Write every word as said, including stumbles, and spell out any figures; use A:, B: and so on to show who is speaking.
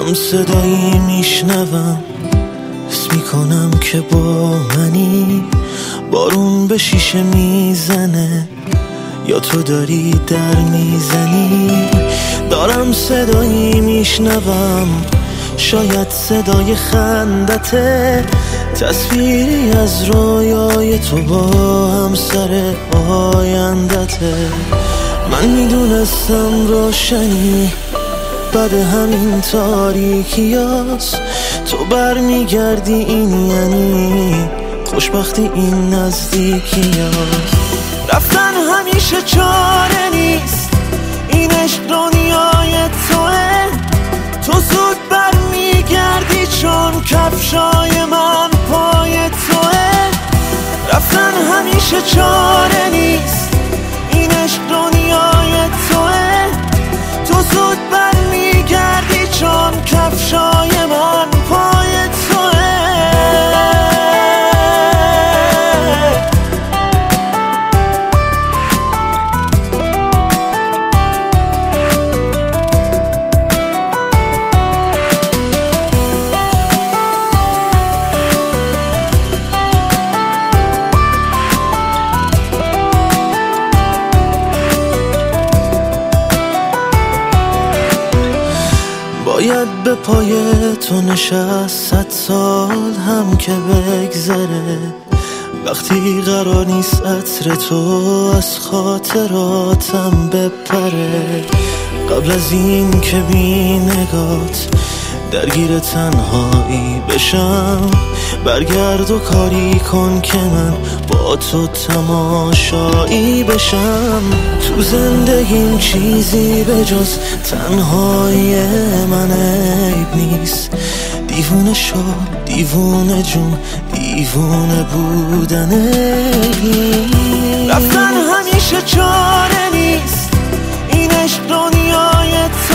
A: هم صدایی میشنوم، حس میکنم که با منی. بارون به شیشه میزنه یا تو داری در میزنی. دارم صدایی میشنوم، شاید صدای خندته، تصویری از رویای تو با همسر آیندته. من میدونستم روشنی بعد همین تاریکیاست، تو بر میگردی این یعنی خوشبختی این نزدیکیاست. رفتن همیشه چاره نیست، این عشق دنیای توه، تو زود بر میگردی چون کفشای من پای توه. رفتن همیشه چاره نیست، این عشق دنیای توه، تو زود بر میگردی چون کفشای من پای توه. باید به پای تو نشست صد سال هم که بگذره، وقتی قرار نیست عطر تو از خاطراتم بپره. قبل از این که بی نگات درگیر تنهایی بشم، برگرد و کاری کن که من با تو تماشایی بشم. تو زندگیم چیزی به جز تنهایی من عیب نیست، دیوونه شو دیوونه جون، دیوونه بودن عیب نیست. رفتن همیشه چاره نیست، این عشق دنیای